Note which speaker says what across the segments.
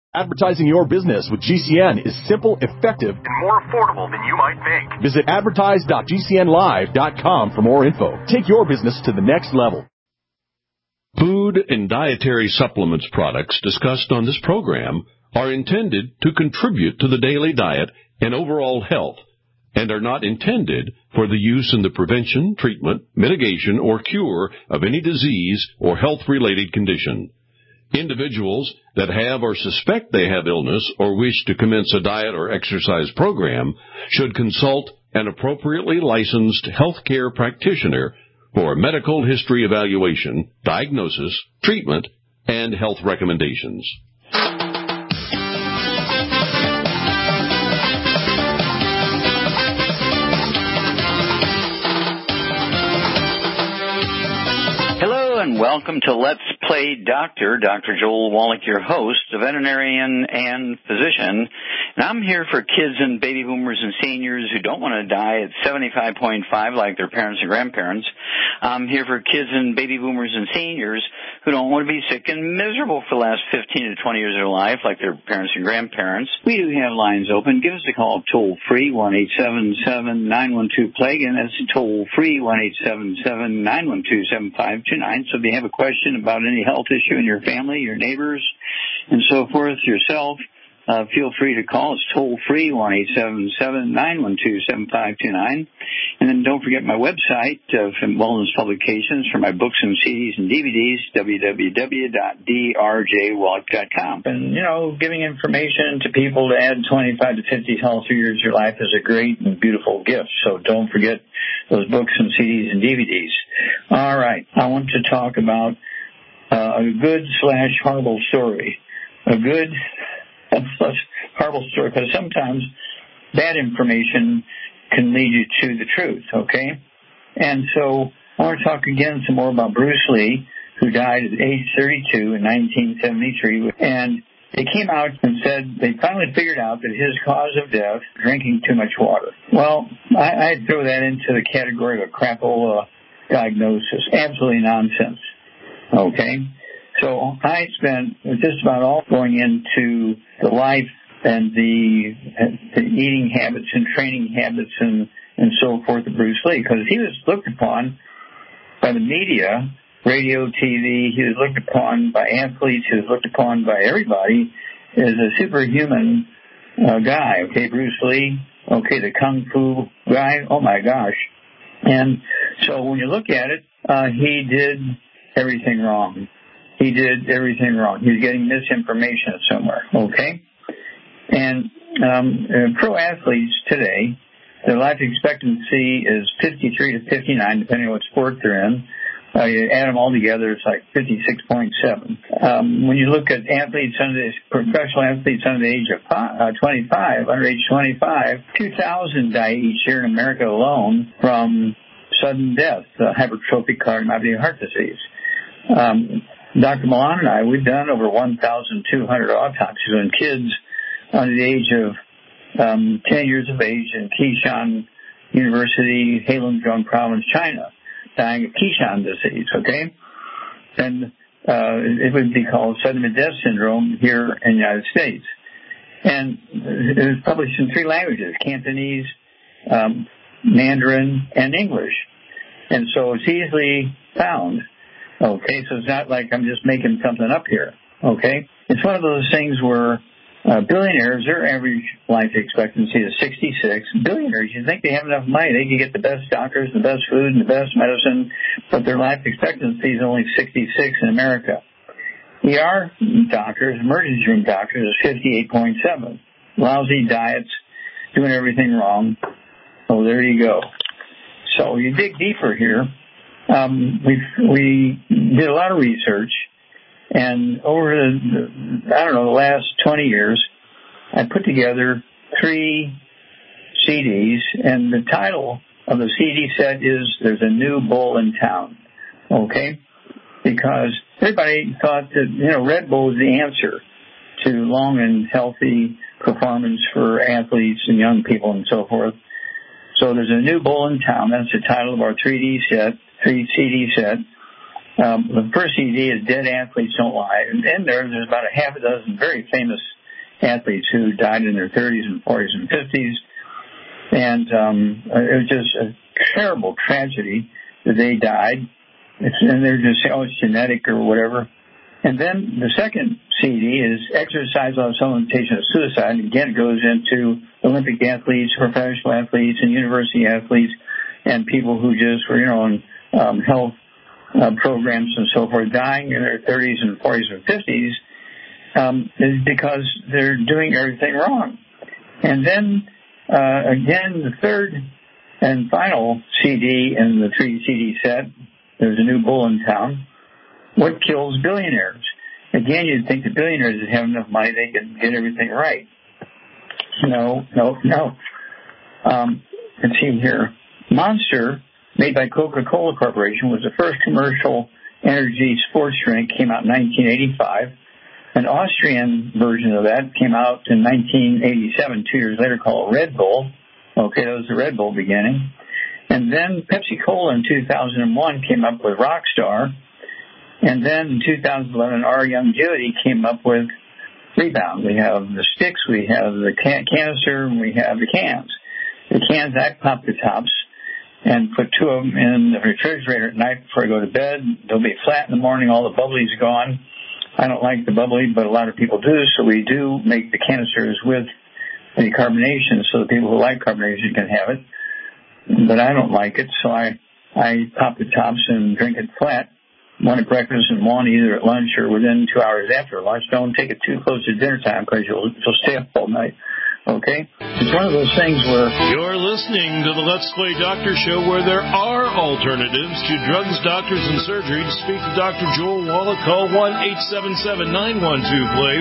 Speaker 1: Advertising your business with GCN is simple, effective, and more affordable than you might think. Visit advertise.gcnlive.com for more info. Take your business to the next level.
Speaker 2: Food and dietary supplements products discussed on this program are intended to contribute to the daily diet and overall health and are not intended for the use in the prevention, treatment, mitigation, or cure of any disease or health-related condition. Individuals that have or suspect they have illness or wish to commence a diet or exercise program should consult an appropriately licensed healthcare practitioner for a medical history evaluation, diagnosis, treatment, and health recommendations.
Speaker 3: And welcome to Let's Play Doctor. Dr. Joel Wallach, your host, a veterinarian and physician. And I'm here for kids and baby boomers and seniors who don't want to die at 75.5 like their parents and grandparents. I'm here for kids and baby boomers and seniors who don't want to be sick and miserable for the last 15 to 20 years of their life like their parents and grandparents. We do have lines open. Give us a call toll-free, 1-877-912-PLAGUE, and that's toll-free, 1-877-912-7529. So if you have a question about any health issue in your family, your neighbors, and so forth, yourself, feel free to call. It's toll-free, 1-877-912-7529. And then don't forget my website from Wellness Publications for my books and CDs and DVDs, www.drjwallach.com. And, giving information to people to add 25 to 50 healthy years of your life is a great and beautiful gift. So don't forget those books and CDs and DVDs. All right. I want to talk about a good/horrible story. A good horrible story, because sometimes bad information can lead you to the truth, okay? And so I want to talk again some more about Bruce Lee, who died at age 32 in 1973. And they came out and said they finally figured out that his cause of death, drinking too much water. Well, I'd throw that into the category of a crapola diagnosis. Absolutely nonsense, okay? So I spent just about all going into the life and the eating habits and training habits and so forth of Bruce Lee, because he was looked upon by the media, radio, TV, he was looked upon by athletes, he was looked upon by everybody as a superhuman guy, okay, Bruce Lee, okay, the Kung Fu guy, oh my gosh. And so when you look at it, he did everything wrong. He did everything wrong. He was getting misinformation somewhere, okay? And pro athletes today, their life expectancy is 53 to 59, depending on what sport they're in. You add them all together, it's like 56.7. When you look at professional athletes under the age of 25, under age 25, 2,000 die each year in America alone from sudden death, hypertrophic cardiomyopathy, heart disease. Dr. Milan and I, we've done over 1,200 autopsies on kids under the age of 10 years of age in Qishan University, Heilongjiang Province, China, dying of Qishan disease, okay? And it would be called sudden death syndrome here in the United States. And it was published in 3 languages, Cantonese, Mandarin, and English. And so it's easily found. Okay, so it's not like I'm just making something up here, okay? It's one of those things where billionaires, their average life expectancy is 66. Billionaires, you think they have enough money, they can get the best doctors, the best food, and the best medicine, but their life expectancy is only 66 in America. ER doctors, emergency room doctors, is 58.7. Lousy diets, doing everything wrong. Oh, there you go. So you dig deeper here. We did a lot of research, and over the last 20 years, I put together 3 CDs, and the title of the CD set is "There's a New Bull in Town," okay? Because everybody thought that, Red Bull was the answer to long and healthy performance for athletes and young people and so forth. So there's a new bull in town. That's the title of our 3 CD set. The first CD is Dead Athletes Don't Lie. And in there's about a half a dozen very famous athletes who died in their 30s and 40s and 50s. And it was just a terrible tragedy that they died. And they're just saying, oh, it's genetic or whatever. And then the second CD is exercise on some limitation of suicide. And again, it goes into Olympic athletes, professional athletes, and university athletes, and people who just were, on health programs and so forth, dying in their 30s and 40s and 50s is because they're doing everything wrong. And then, again, the third and final CD in the 3-CD set, there's a new bull in town. What kills billionaires? Again, you'd think the billionaires that have enough money, they can get everything right. No. Let's see here. Monster, made by Coca-Cola Corporation, was the first commercial energy sports drink, came out in 1985. An Austrian version of that came out in 1987, 2 years later, called Red Bull. Okay, that was the Red Bull beginning. And then Pepsi-Cola in 2001 came up with Rockstar. And then in 2011, our Youngevity came up with Rebound. We have the sticks, we have the canister, and we have the cans. The cans, I pop the tops and put two of them in the refrigerator at night before I go to bed. They'll be flat in the morning, all the bubbly's gone. I don't like the bubbly, but a lot of people do, so we do make the canisters with the carbonation so the people who like carbonation can have it. But I don't like it, so I pop the tops and drink it flat. One at breakfast and one either at lunch or within 2 hours after lunch. Don't take it too close to dinner time because you'll stay up all night. Okay? It's one of those things where...
Speaker 4: You're listening to the Let's Play Doctor Show, where there are alternatives to drugs, doctors, and surgery. To speak to Dr. Joel Wallach, call 1-877-912-PLAY,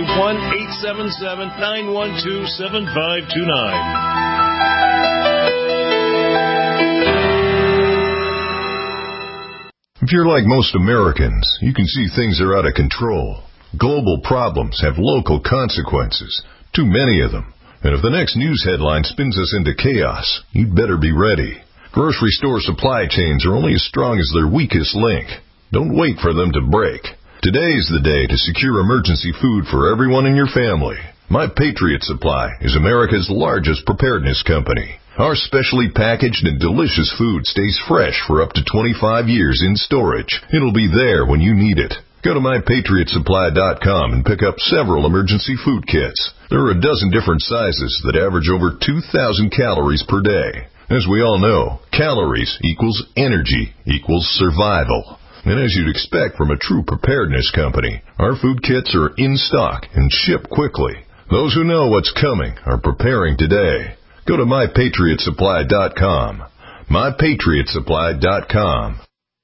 Speaker 4: 1-877-912-7529.
Speaker 5: If you're like most Americans, you can see things are out of control. Global problems have local consequences, too many of them. And if the next news headline spins us into chaos, you'd better be ready. Grocery store supply chains are only as strong as their weakest link. Don't wait for them to break. Today's the day to secure emergency food for everyone in your family. My Patriot Supply is America's largest preparedness company. Our specially packaged and delicious food stays fresh for up to 25 years in storage. It'll be there when you need it. Go to MyPatriotSupply.com and pick up several emergency food kits. There are a dozen different sizes that average over 2,000 calories per day. As we all know, calories equals energy equals survival. And as you'd expect from a true preparedness company, our food kits are in stock and ship quickly. Those who know what's coming are preparing today. Go to MyPatriotSupply.com. MyPatriotSupply.com.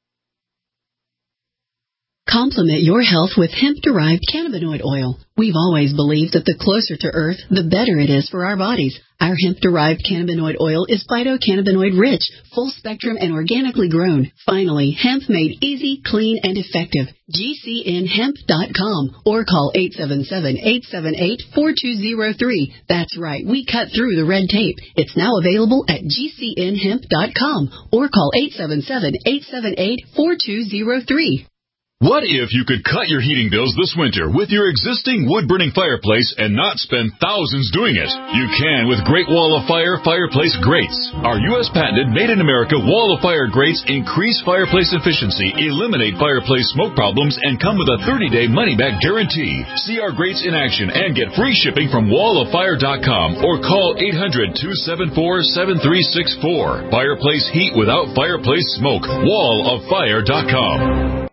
Speaker 6: Complement your health with hemp-derived cannabinoid oil. We've always believed that the closer to Earth, the better it is for our bodies. Our hemp-derived cannabinoid oil is phytocannabinoid-rich, full-spectrum, and organically grown. Finally, hemp made easy, clean, and effective. GCNhemp.com or call 877-878-4203. That's right, we cut through the red tape. It's now available at GCNhemp.com or call 877-878-4203.
Speaker 1: What if you could cut your heating bills this winter with your existing wood-burning fireplace and not spend thousands doing it? You can with Great Wall of Fire fireplace grates. Our U.S. patented made-in-America Wall of Fire grates increase fireplace efficiency, eliminate fireplace smoke problems, and come with a 30-day money-back guarantee. See our grates in action and get free shipping from walloffire.com or call 800-274-7364. Fireplace heat without fireplace smoke. walloffire.com.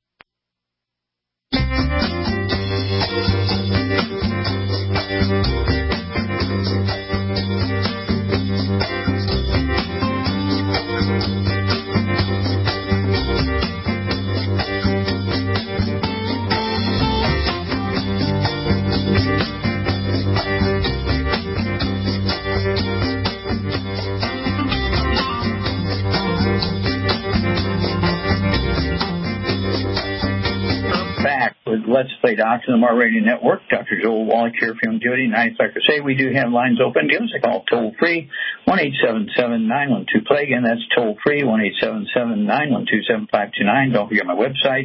Speaker 3: Play Docs on the More Radio Network. Dr. Joel Wallach here for Youngevity, 95 Crusade. We do have lines open. Give us a call toll-free, 1-877-912-PLAY. Again, that's toll-free, 1-877-912-7529. Don't forget my website,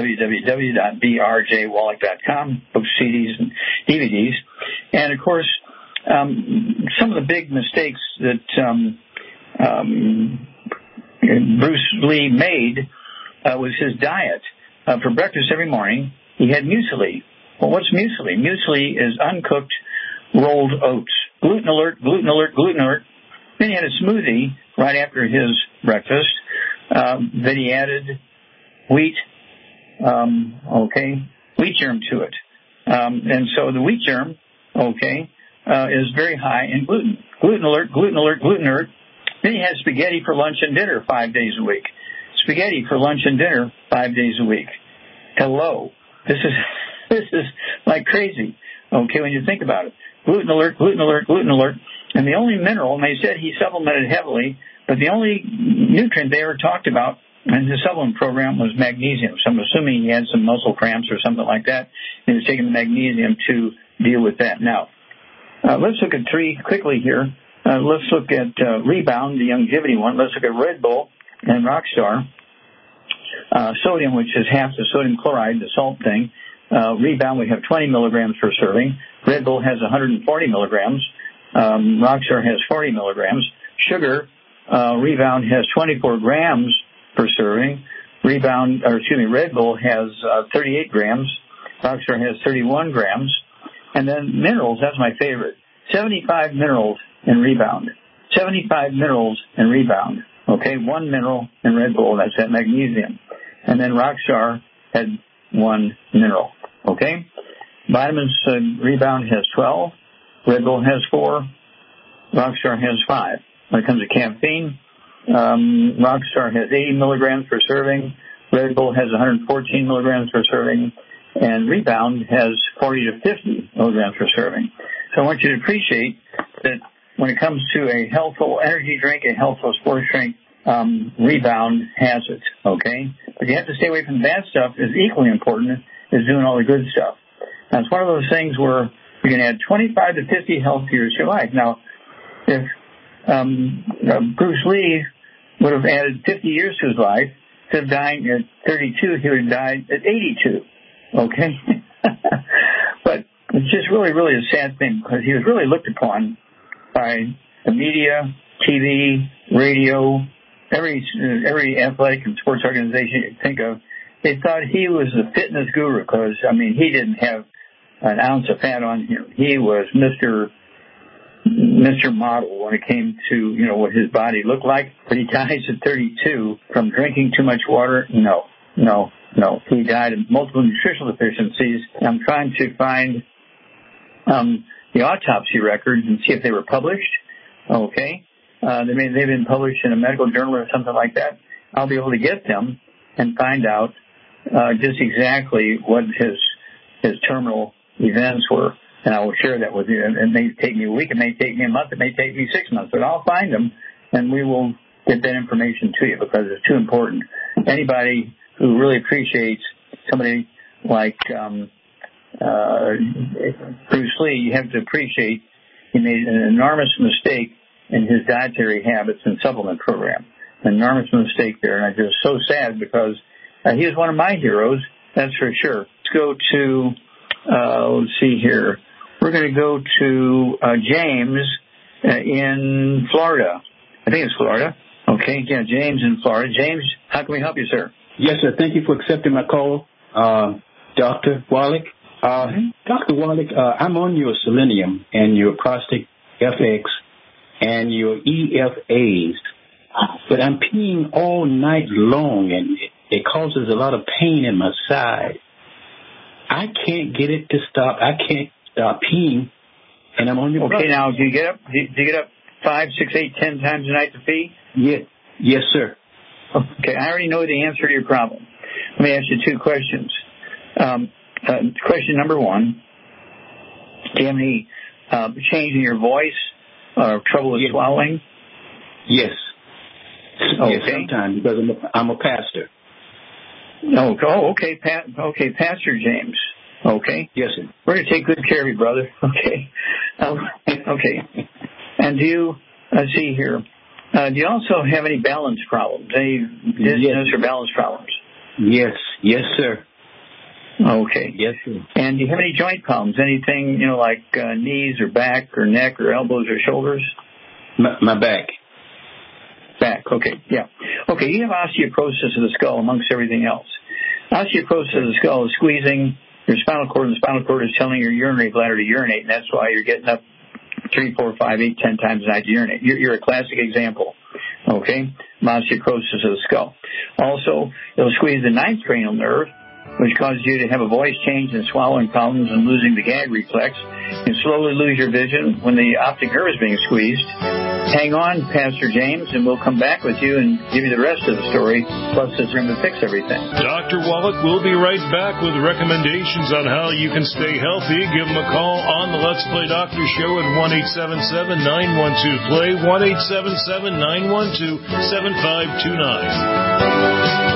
Speaker 3: www.brjwallach.com, books, CDs, and DVDs. And, of course, some of the big mistakes that Bruce Lee made was his diet. For breakfast every morning, he had muesli. Well, what's muesli? Muesli is uncooked rolled oats. Gluten alert, gluten alert, gluten alert. Then he had a smoothie right after his breakfast. Then he added wheat germ to it. And so the wheat germ, is very high in gluten. Gluten alert, gluten alert, gluten alert. Then he had spaghetti for lunch and dinner 5 days a week. Spaghetti for lunch and dinner 5 days a week. Hello. This is like crazy. Okay, when you think about it. Gluten alert, gluten alert, gluten alert. And the only mineral, and they said he supplemented heavily, but the only nutrient they ever talked about in his supplement program was magnesium. So I'm assuming he had some muscle cramps or something like that. He was taking the magnesium to deal with that. Now, let's look at three quickly here. Let's look at Rebound, the Youngevity one. Let's look at Red Bull and Rockstar. Sodium, which is half the sodium chloride, the salt thing. Rebound, we have 20 milligrams per serving. Red Bull has 140 milligrams. Rockstar has 40 milligrams. Sugar, Rebound has 24 grams per serving. Red Bull has 38 grams. Rockstar has 31 grams. And then minerals, that's my favorite. 75 minerals in Rebound. 75 minerals in Rebound. Okay, 1 mineral in Red Bull, that's that magnesium. And then Rockstar had 1 mineral. Okay? Vitamins, Rebound has 12. Red Bull has 4. Rockstar has 5. When it comes to caffeine, Rockstar has 80 milligrams per serving. Red Bull has 114 milligrams per serving. And Rebound has 40 to 50 milligrams per serving. So I want you to appreciate that when it comes to a healthful energy drink, a healthful sports drink, Rebound has it, okay? But you have to stay away from the bad stuff. Is equally important as doing all the good stuff. Now, it's one of those things where you can add 25 to 50 health years to your life. Now, if Bruce Lee would have added 50 years to his life, instead of dying at 32, he would have died at 82, okay? But it's just really, really a sad thing because he was really looked upon by the media, TV, radio, every athletic and sports organization you can think of. They thought he was the fitness guru because, I mean, he didn't have an ounce of fat on him. He was Mr. Model when it came to, what his body looked like. But he dies at 32 from drinking too much water. No. He died of multiple nutritional deficiencies. I'm trying to find the autopsy records and see if they were published. Okay. They've been published in a medical journal or something like that. I'll be able to get them and find out just exactly what his terminal events were. And I will share that with you. It may take me a week. It may take me a month. It may take me 6 months. But I'll find them, and we will get that information to you because it's too important. Anybody who really appreciates somebody like Bruce Lee, you have to appreciate he made an enormous mistake in his dietary habits and supplement program. An enormous mistake there, and I'm just so sad because he was one of my heroes, that's for sure. Let's go to, let's see here. We're going to go to James in Florida. I think it's Florida. Okay, yeah, James in Florida. James, how can we help you, sir?
Speaker 7: Yes, sir. Thank you for accepting my call, Dr. Wallach. Dr. Wallach, I'm on your selenium and your Prostate FX and your EFAs, but I'm peeing all night long, and it causes a lot of pain in my side. I can't get it to stop. I can't stop peeing, and I'm on your
Speaker 3: Okay, now, do you get up 5, 6, 8, 10 times a night to pee?
Speaker 7: Yes, sir.
Speaker 3: Okay, I already know the answer to your problem. Let me ask you 2 questions. Question number 1, do you have any change in your voice or trouble with swallowing?
Speaker 7: Yes.
Speaker 3: Okay.
Speaker 7: Yes, sometimes, because I'm a pastor.
Speaker 3: Oh, okay. Okay, Pastor James. Okay?
Speaker 7: Yes, sir.
Speaker 3: We're going to take good care of you, brother. Okay? Okay. And do you, let's see here, do you also have any balance problems? Any dizziness or balance problems?
Speaker 7: Yes, sir.
Speaker 3: Okay.
Speaker 7: Yes, sir.
Speaker 3: And do you have any joint problems? Anything, like knees or back or neck or elbows or shoulders?
Speaker 7: My back.
Speaker 3: Back, okay, yeah. Okay, you have osteoporosis of the skull amongst everything else. Osteoporosis of the skull is squeezing your spinal cord, and the spinal cord is telling your urinary bladder to urinate, and that's why you're getting up 3, 4, 5, 8, 10 times a night to urinate. You're a classic example, okay, of osteoporosis of the skull. Also, it'll squeeze the ninth cranial nerve, which causes you to have a voice change and swallowing problems and losing the gag reflex. You slowly lose your vision when the optic nerve is being squeezed. Hang on, Pastor James, and we'll come back with you and give you the rest of the story, plus it's going to fix everything.
Speaker 4: Dr. Wallach will be right back with recommendations on how you can stay healthy. Give him a call on the Let's Play Doctor Show at 1-877-912-PLAY, 1-877-912-7529.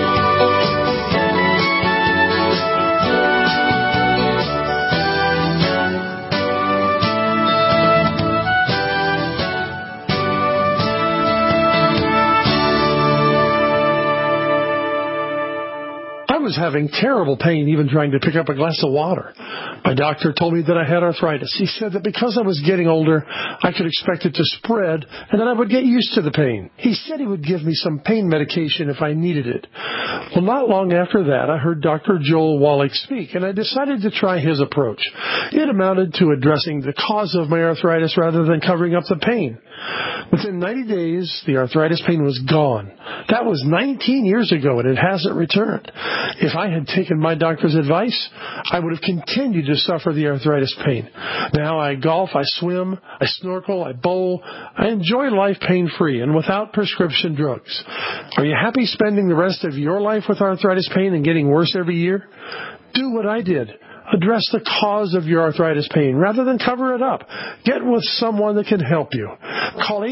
Speaker 8: I was having terrible pain even trying to pick up a glass of water. My doctor told me that I had arthritis. He said that because I was getting older, I could expect it to spread and that I would get used to the pain. He said he would give me some pain medication if I needed it. Well, not long after that, I heard Dr. Joel Wallach speak, and I decided to try his approach. It amounted to addressing the cause of my arthritis rather than covering up the pain. Within 90 days, the arthritis pain was gone. That was 19 years ago, and it hasn't returned. If I had taken my doctor's advice, I would have continued to suffer the arthritis pain. Now I golf, I swim, I snorkel, I bowl. I enjoy life pain-free and without prescription drugs. Are you happy spending the rest of your life with arthritis pain and getting worse every year? Do what I did. Address the cause of your arthritis pain rather than cover it up. Get with someone that can help you. Call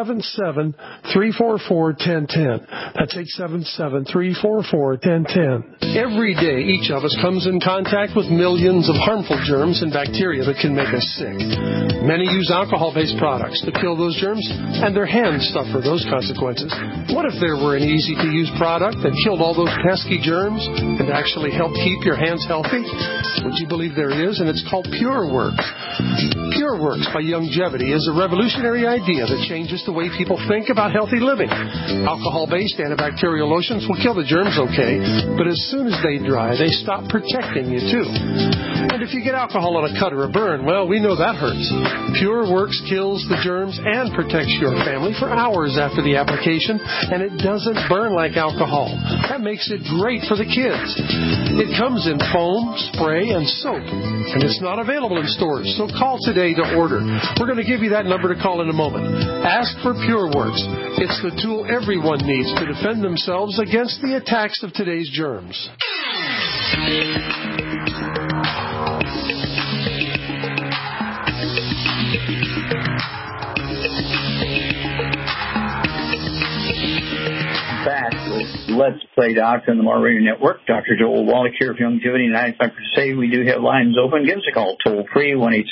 Speaker 8: 877-344-1010. That's 877-344-1010. Every day, each of us comes in contact with millions of harmful germs and bacteria that can make us sick. Many use alcohol-based products to kill those germs, and their hands suffer those consequences. What if there were an easy-to-use product that killed all those pesky germs and actually helped keep your hands healthy? Would you believe there is? And it's called PureWorks. PureWorks by Youngevity is a revolutionary idea that changes the way people think about healthy living. Alcohol-based antibacterial lotions will kill the germs okay, but as soon as they dry, they stop protecting you too. And if you get alcohol on a cut or a burn, well, we know that hurts. PureWorks kills the germs and protects your family for hours after the application, and it doesn't burn like alcohol. That makes it great for the kids. It comes in foam, spray, and soap, and it's not available in stores, so call today to order. We're going to give you that number to call in a moment. Ask for PureWorks. It's the tool everyone needs to defend themselves against the attacks of today's germs.
Speaker 3: Back with Let's Play Doctor on the More Radio Network. Dr. Joel Wallach here of Youngevity 95%. We do have lines open. Give us a call toll free,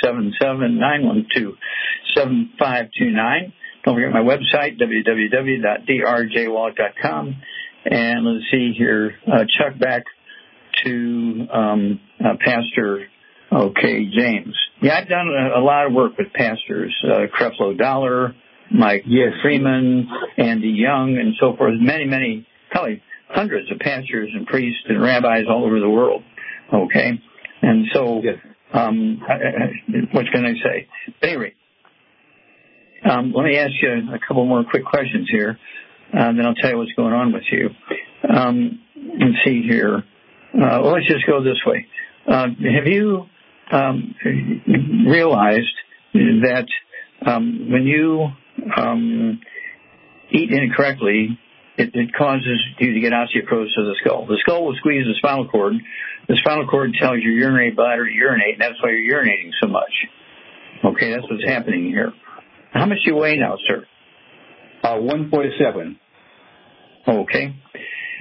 Speaker 3: 1-877-912-7529. Don't forget my website, www.drjwallach.com. And let's see here, Chuck, back to Pastor, James. Yeah, I've done a lot of work with pastors, Creflo Dollar, Mike Freeman, Andy Young, and so forth. Many, probably hundreds of pastors and priests and rabbis all over the world. Okay? And so, what can I say? At any rate, let me ask you a couple more quick questions here, then I'll tell you what's going on with you. Let's see here. Let's just go this way. Have you realized that when you eat incorrectly, it causes you to get osteoporosis of the skull. The skull will squeeze the spinal cord. The spinal cord tells your urinary bladder to urinate, and that's why you're urinating so much. Okay, that's what's happening here. How much do you weigh now, sir?
Speaker 7: 147.
Speaker 3: Okay.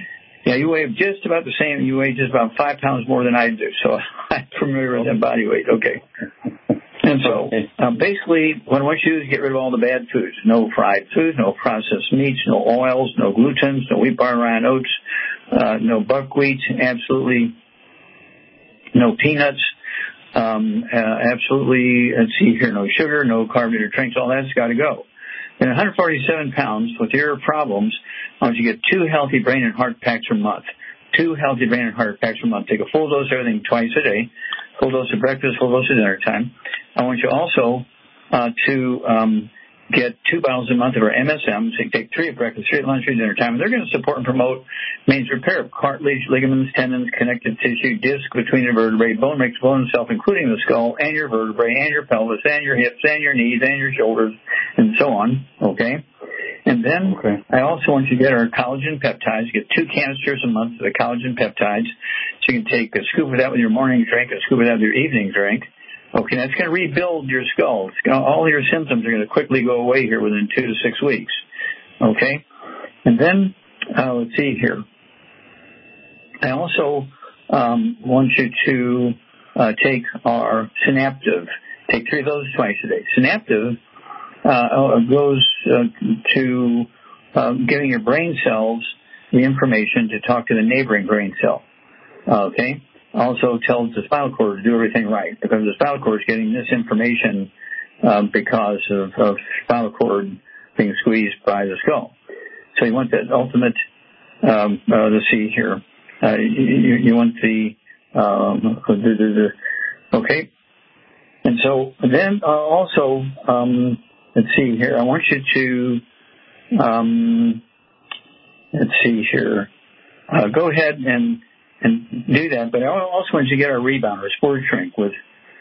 Speaker 3: Yeah, you weigh just about the same. You weigh just about 5 pounds more than I do, so I'm familiar with that body weight. Okay. And so, basically, what I want you to do is get rid of all the bad foods. No fried foods, no processed meats, no oils, no glutens, no wheat, barley, rye, and oats, no buckwheat, absolutely no peanuts, absolutely, let's see here, no sugar, no carbonated drinks, all that's got to go. And 147 pounds with your problems, I want you to get 2 healthy brain and heart packs per month. 2 healthy brain and heart packs per month. Take a full dose of everything twice a day, full dose of breakfast, full dose of dinner time. I want you also to get 2 bottles a month of our MSM. So you take 3 at breakfast, 3 at lunch, 3 at dinner time. And they're going to support and promote maintenance repair of cartilage, ligaments, tendons, connective tissue, disc between your vertebrae, bone mix, bone itself, including the skull and your vertebrae and your pelvis and your hips and your knees and your shoulders and so on. Okay? And then I also want you to get our collagen peptides. Get 2 canisters a month of the collagen peptides. So you can take a scoop of that with your morning drink, a scoop of that with your evening drink. Okay, that's going to rebuild your skull. All your symptoms are going to quickly go away here within 2 to 6 weeks. Okay? And then, let's see here. I also want you to take our Synaptive. Take 3 of those twice a day. Synaptive goes to giving your brain cells the information to talk to the neighboring brain cell. Okay? Also tells the spinal cord to do everything right, because the spinal cord is getting this information because of spinal cord being squeezed by the skull. So you want that ultimate, let's see here, you want the okay. And so then also, let's see here, I want you to, let's see here, go ahead and do that, but I also want you to get our Rebound, our Sport Drink, with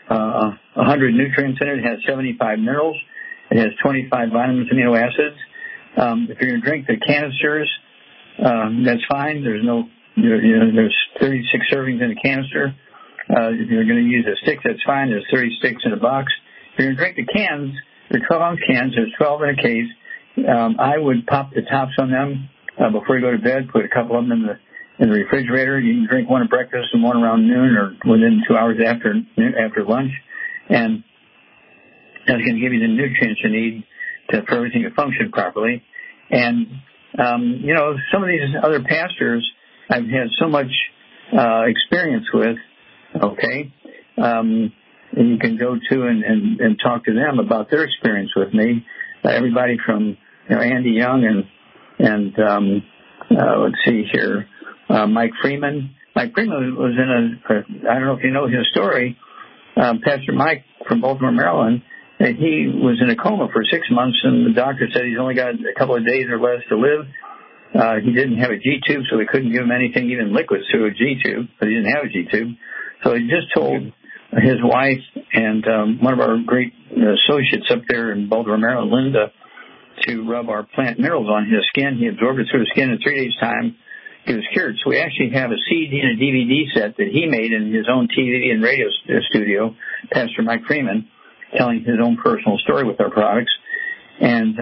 Speaker 3: 100 nutrients in it. It has 75 minerals. It has 25 vitamins, amino acids. If you're going to drink the canisters, that's fine. There's there's 36 servings in a canister. If you're going to use a stick, that's fine. There's 30 sticks in a box. If you're going to drink the cans, they're 12-ounce cans. There's 12 in a case. I would pop the tops on them before you go to bed. Put a couple of them in the refrigerator. You can drink one at breakfast and one around noon or within 2 hours after lunch. And that's going to give you the nutrients you need for everything to function properly. And, some of these other pastors I've had so much experience with, okay, and you can go to and talk to them about their experience with me. Everybody from Andy Young and let's see here, Mike Freeman. Mike Freeman was in I don't know if you know his story. Pastor Mike from Baltimore, Maryland, he was in a coma for 6 months, and the doctor said he's only got a couple of days or less to live. He didn't have a G-tube, so they couldn't give him anything, even liquids, through a G-tube, but he didn't have a G-tube. So he just told his wife and one of our great associates up there in Baltimore, Maryland, Linda, to rub our plant minerals on his skin. He absorbed it through his skin in 3 days' time. He was cured. So we actually have a CD and a DVD set that he made in his own TV and radio studio, Pastor Mike Freeman, telling his own personal story with our products. And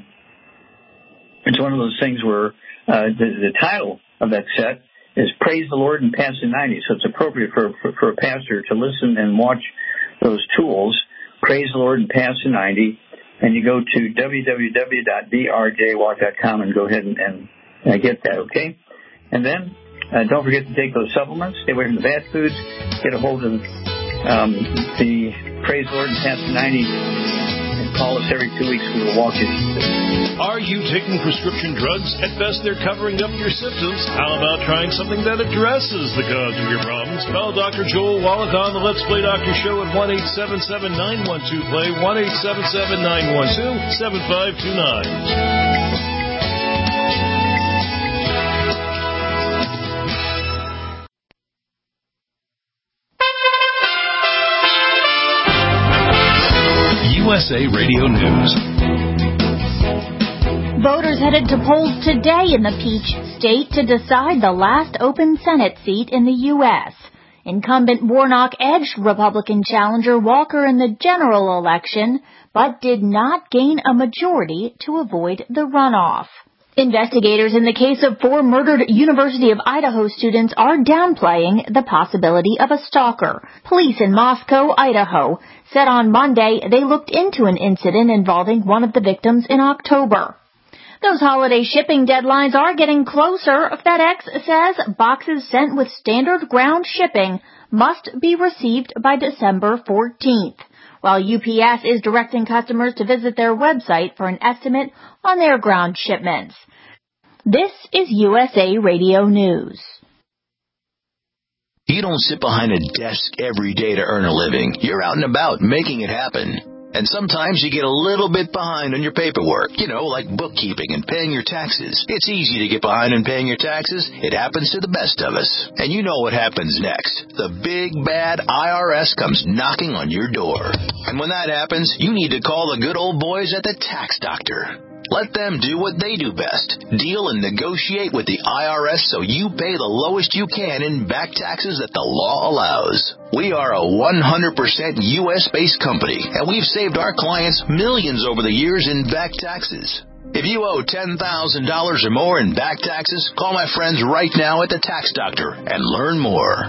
Speaker 3: it's one of those things where the title of that set is Praise the Lord and Pass the 90. So it's appropriate for a pastor to listen and watch those tools, Praise the Lord and Pass the 90. And you go to www.drjwalk.com and go ahead and get that, okay? And then don't forget to take those supplements. Stay away from the bad foods. Get a hold of the Praise the Lord and Pass the 90. And call us every 2 weeks. We will walk you.
Speaker 4: Are you taking prescription drugs? At best, they're covering up your symptoms. How about trying something that addresses the cause of your problems? Call Dr. Joel Wallach on the Let's Play Doctor Show at 1-877-912-PLAY, 1-877-912-7529.
Speaker 1: USA Radio News.
Speaker 9: Voters headed to polls today in the Peach State to decide the last open Senate seat in the U.S. Incumbent Warnock edged Republican challenger Walker in the general election, but did not gain a majority to avoid the runoff. Investigators in the case of 4 murdered University of Idaho students are downplaying the possibility of a stalker. Police in Moscow, Idaho, said on Monday they looked into an incident involving one of the victims in October. Those holiday shipping deadlines are getting closer. FedEx says boxes sent with standard ground shipping must be received by December 14th, while UPS is directing customers to visit their website for an estimate on their ground shipments. This is USA Radio News.
Speaker 10: You don't sit behind a desk every day to earn a living. You're out and about making it happen. And sometimes you get a little bit behind on your paperwork, like bookkeeping and paying your taxes. It's easy to get behind on paying your taxes. It happens to the best of us. And you know what happens next. The big, bad IRS comes knocking on your door. And when that happens, you need to call the good old boys at the Tax Doctor. Let them do what they do best. Deal and negotiate with the IRS so you pay the lowest you can in back taxes that the law allows. We are a 100% U.S.-based company, and we've saved our clients millions over the years in back taxes. If you owe $10,000 or more in back taxes, call my friends right now at the Tax Doctor and learn more.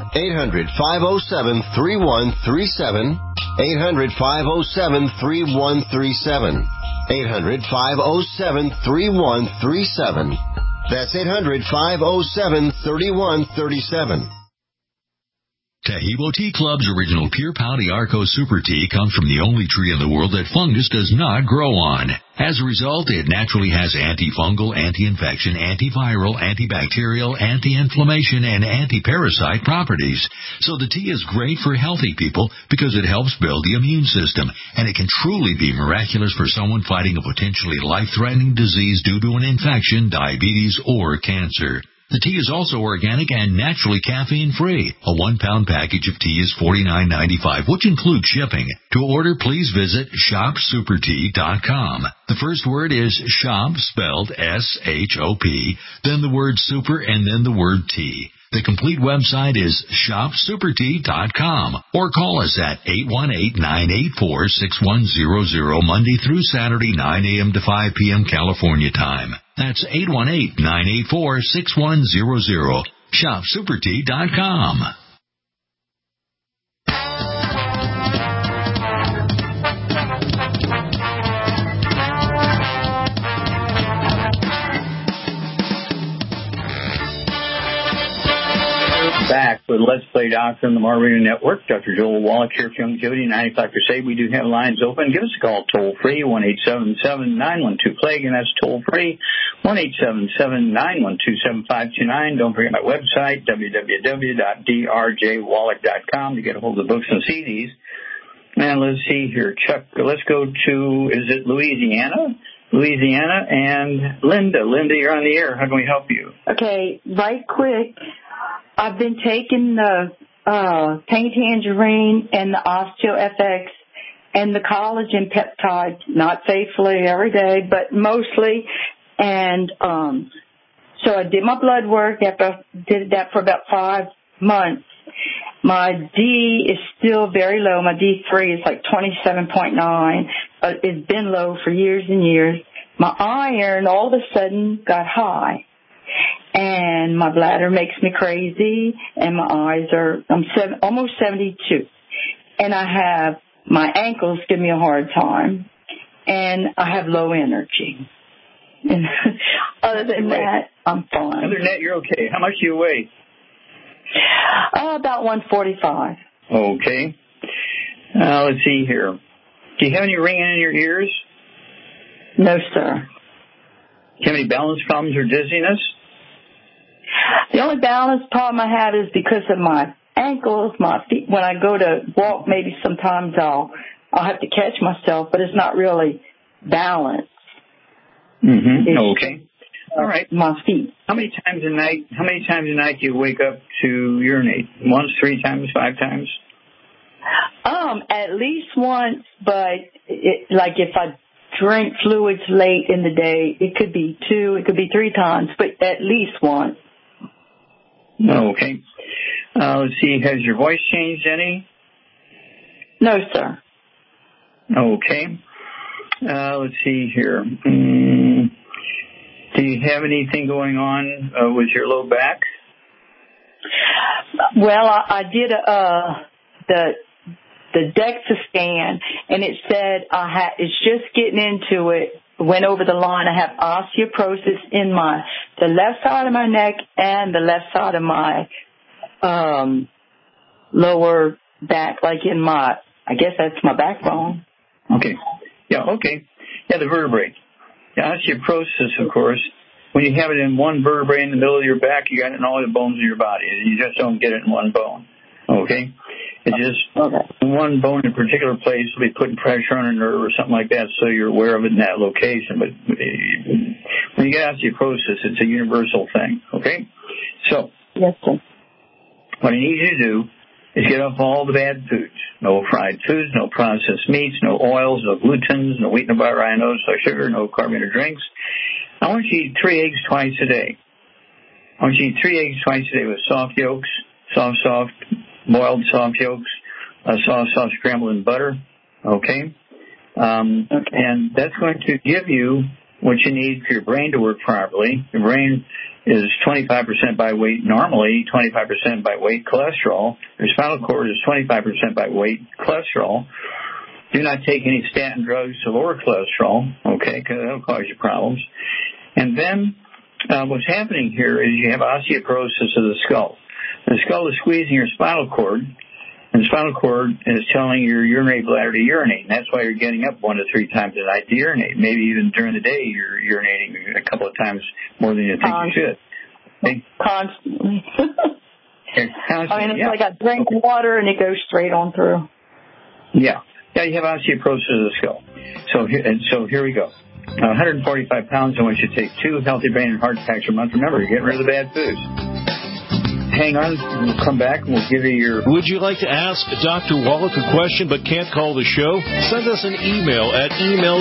Speaker 11: 800-507-3137. 800-507-3137. 800-507-3137. That's 800-507-3137.
Speaker 1: Taheebo Tea Club's original Pure Pau d'Arco Super Tea comes from the only tree in the world that fungus does not grow on. As a result, it naturally has antifungal, anti-infection, antiviral, antibacterial, anti-inflammation, and anti-parasite properties. So the tea is great for healthy people because it helps build the immune system, and it can truly be miraculous for someone fighting a potentially life-threatening disease due to an infection, diabetes, or cancer. The tea is also organic and naturally caffeine-free. A 1-pound package of tea is $49.95, which includes shipping. To order, please visit shopsupertea.com. The first word is shop, spelled S-H-O-P, then the word super, and then the word tea. The complete website is shopsupertea.com, or call us at 818-984-6100 Monday through Saturday, 9 a.m. to 5 p.m. California time. That's 818-984-6100. shopsupertea.com.
Speaker 3: Back with Let's Play Doctor on the Mar Radio Network. Dr. Joel Wallach here for Longevity 95 Crusade. We do have lines open. Give us a call toll-free, 1-877-912-PLAGUE, and that's toll-free, 1-877-912-7529. Don't forget my website, www.drjwallach.com, to get a hold of the books and CDs. And let's see here, Chuck, let's go to, is it Louisiana, and Linda. Linda, you're on the air. How can we help you?
Speaker 12: Okay, right quick. I've been taking the Pain Tangerine and the OsteoFX and the collagen peptide, not faithfully every day, but mostly. And so I did my blood work after I did that for about 5 months. My D is still very low. My D3 is like 27.9. It's been low for years and years. My iron all of a sudden got high. And my bladder makes me crazy, and my eyes are, almost 72. And I have, my ankles give me a hard time, and I have low energy. And other than that, I'm fine.
Speaker 3: Other than that, you're okay. How much do you weigh?
Speaker 12: About 145.
Speaker 3: Okay. Let's see here. Do you have any ringing in your ears?
Speaker 12: No, sir.
Speaker 3: Do you have any balance problems or dizziness?
Speaker 12: The only balance problem I have is because of my ankles, my feet. When I go to walk, maybe sometimes I'll have to catch myself, but it's not really balance.
Speaker 3: Mm-hmm. Okay. All right.
Speaker 12: My feet.
Speaker 3: How many times a night do you wake up to urinate? Once, 3 times, 5 times?
Speaker 12: At least once, but like if I drink fluids late in the day, it could be 2, it could be 3 times, but at least once.
Speaker 3: Okay. Let's see. Has your voice changed any?
Speaker 12: No, sir.
Speaker 3: Okay. Let's see here. Do you have anything going on with your low back?
Speaker 12: Well, I did the DEXA scan, and it said it's just getting into it. Went over the line. I have osteoporosis in the left side of my neck and the left side of my lower back, like in I guess that's my backbone.
Speaker 3: Okay. Yeah, the vertebrae. The osteoporosis, of course, when you have it in one vertebrae in the middle of your back, you got it in all the bones of your body. You just don't get it in one bone. Okay? It's just one bone in a particular place will be putting pressure on a nerve or something like that, so you're aware of it in that location. But when you get osteoporosis, it's a universal thing. Okay? So,
Speaker 12: yes, sir.
Speaker 3: What I need you to do is get off all the bad foods. No fried foods, no processed meats, no oils, no glutens, no wheat, no butter, no sugar, no carbonated drinks. I want you to eat 3 eggs twice a day. I want you to eat 3 eggs twice a day with soft yolks, soft, boiled soft yolks, soft scrambled in butter. Okay? And that's going to give you what you need for your brain to work properly. Your brain is 25% by weight normally, 25% by weight cholesterol. Your spinal cord is 25% by weight cholesterol. Do not take any statin drugs to lower cholesterol, okay, because that'll cause you problems. And then what's happening here is you have osteoporosis of the skull. The skull is squeezing your spinal cord, and the spinal cord is telling your urinary bladder to urinate. And that's why you're getting up 1 to 3 times a night to urinate. Maybe even during the day you're urinating a couple of times more than you think you should. Okay?
Speaker 12: Constantly.
Speaker 3: Constantly.
Speaker 12: I mean, it's like I drink water and it goes straight on through.
Speaker 3: Yeah. Yeah, you have osteoporosis of the skull. So here we go. 145 pounds, I want you to take 2 healthy brain and heart packs a month. Remember, you're getting rid of the bad foods. Hang on, we'll come back and we'll give you your...
Speaker 4: Would you like to ask Dr. Wallach a question but can't call the show? Send us an email at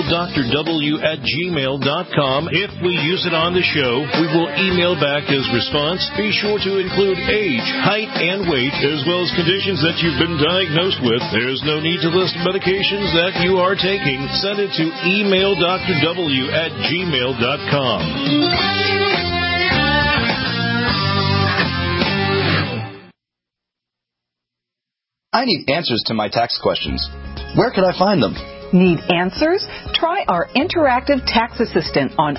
Speaker 4: emaildrw@gmail.com. If we use it on the show, we will email back his response. Be sure to include age, height, and weight, as well as conditions that you've been diagnosed with. There's no need to list medications that you are taking. Send it to emaildrw@gmail.com.
Speaker 13: I need answers to my tax questions. Where could I find them?
Speaker 14: Need answers? Try our interactive tax assistant on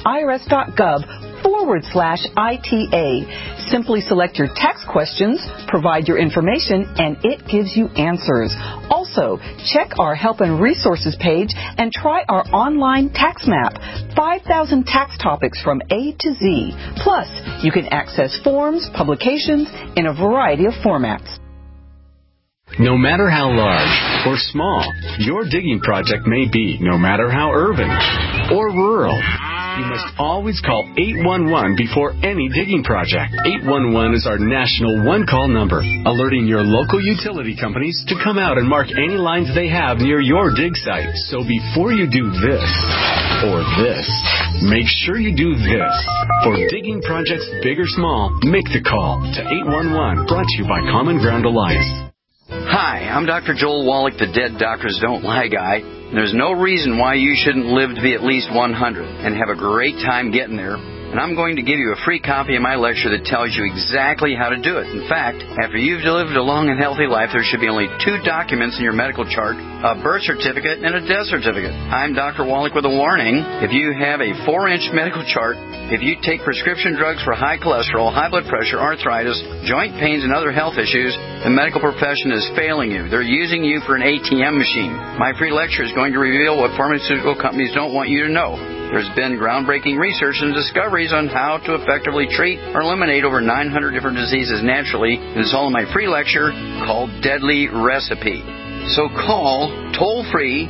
Speaker 14: irs.gov/ITA. Simply select your tax questions, provide your information, and it gives you answers. Also, check our Help and Resources page and try our online tax map. 5,000 tax topics from A to Z. Plus, you can access forms, publications in a variety of formats.
Speaker 15: No matter how large or small your digging project may be, no matter how urban or rural, you must always call 811 before any digging project. 811 is our national one-call number, alerting your local utility companies to come out and mark any lines they have near your dig site. So before you do this or this, make sure you do this. For digging projects big or small, make the call to 811, brought to you by Common Ground Alliance.
Speaker 16: Hi, I'm Dr. Joel Wallach, the Dead Doctors Don't Lie guy. There's no reason why you shouldn't live to be at least 100 and have a great time getting there. And I'm going to give you a free copy of my lecture that tells you exactly how to do it. In fact, after you've lived a long and healthy life, there should be only 2 documents in your medical chart, a birth certificate and a death certificate. I'm Dr. Wallach with a warning. If you have a 4-inch medical chart, if you take prescription drugs for high cholesterol, high blood pressure, arthritis, joint pains, and other health issues, the medical profession is failing you. They're using you for an ATM machine. My free lecture is going to reveal what pharmaceutical companies don't want you to know. There's been groundbreaking research and discoveries on how to effectively treat or eliminate over 900 different diseases naturally. It's all in my free lecture called Deadly Recipe. So call toll-free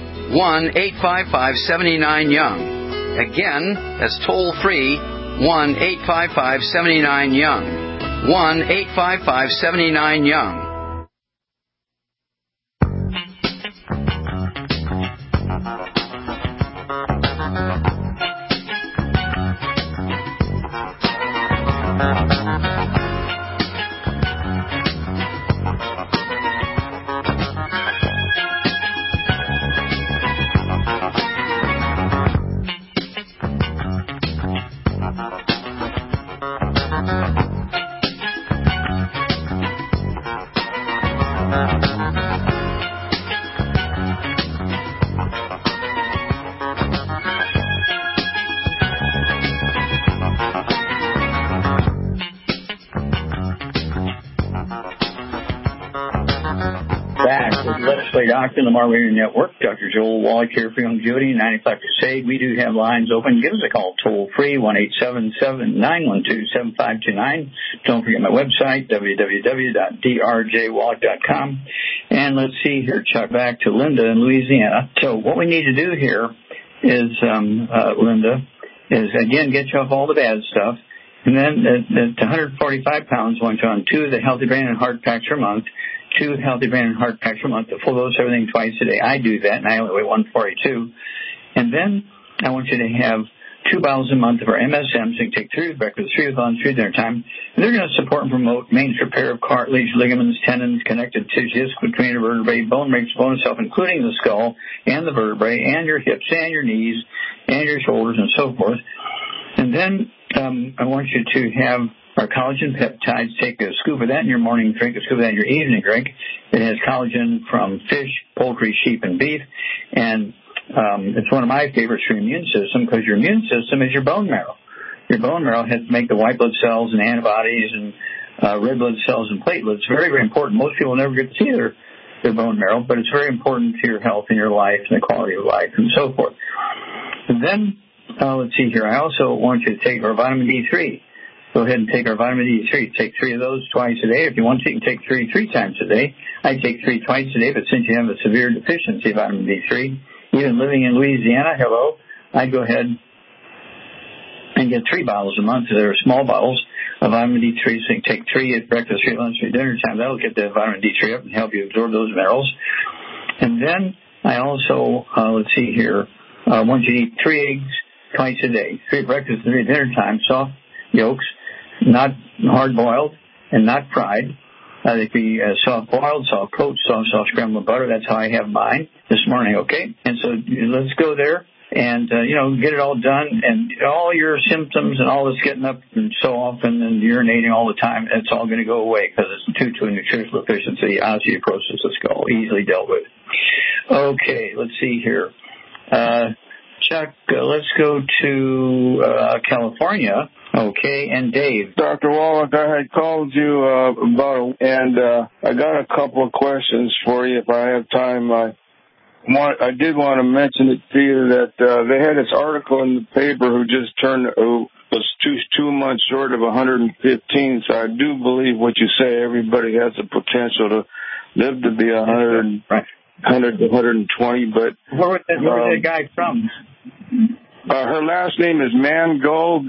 Speaker 16: 1-855-79-YOUNG. Again, that's toll-free 1-855-79-YOUNG. 1-855-79-YOUNG.
Speaker 3: Family Doctor, the Lamar Radio Network. Dr. Joel Wallach here for Youngevity, 95 Crusade. We do have lines open. Give us a call toll free, 1-877-912-7529. Don't forget my website, www.drjwallach.com. And let's see here, Chuck, back to Linda in Louisiana. So what we need to do here is, Linda, is again get you off all the bad stuff. And then the 145 pounds went on 2 of the Healthy Brain and Heart Packs per month, 2 Healthy Brain and Heart Packs per month, the full dose everything twice a day. I do that, and I only weigh 142. And then I want you to have 2 bottles a month of our MSM, so you can take 3 with breakfast, 3 with lunch, 3 dinner time. And they're going to support and promote maintenance repair of cartilage, ligaments, tendons, connective tissues between the vertebrae, bone makes bone itself, including the skull and the vertebrae, and your hips and your knees and your shoulders and so forth. And then I want you to have our collagen peptides. Take a scoop of that in your morning drink, a scoop of that in your evening drink. It has collagen from fish, poultry, sheep, and beef. And it's one of my favorites for your immune system because your immune system is your bone marrow. Your bone marrow has to make the white blood cells and antibodies and red blood cells and platelets. Very, very important. Most people never get to see their bone marrow, but it's very important to your health and your life and the quality of life and so forth. And then, let's see here. I also want you to take our vitamin D3. Go ahead and take our vitamin D3. Take 3 of those twice a day. If you want to, you can take 3 times a day. I take 3 twice a day, but since you have a severe deficiency of vitamin D3, even living in Louisiana, I'd go ahead and get 3 bottles a month. They're small bottles of vitamin D3, so you can take 3 at breakfast, 3 at lunch, 3 at dinner time. That'll get the vitamin D3 up and help you absorb those minerals. And then I also, let's see here, I want you to eat 3 eggs twice a day, 3 at breakfast and 3 at dinner time, soft yolks, not hard-boiled and not fried. They can be soft-boiled, soft-coated, soft scrambled butter. That's how I have mine this morning, okay? And so let's go there and, get it all done. And all your symptoms and all this getting up and so often and urinating all the time, it's all going to go away because it's due to a nutritional deficiency, osteoporosis of the skull, easily dealt with. Okay, let's see here. Chuck, let's go to California. Okay, and Dave.
Speaker 17: Dr. Wallach, I had called you and I got a couple of questions for you if I have time. I did want to mention it to you that they had this article in the paper who was 2 months short of 115, so I do believe what you say. Everybody has the potential to live to be 100 to 120, but... Where was
Speaker 3: that guy from?
Speaker 17: Her last name is Mangold,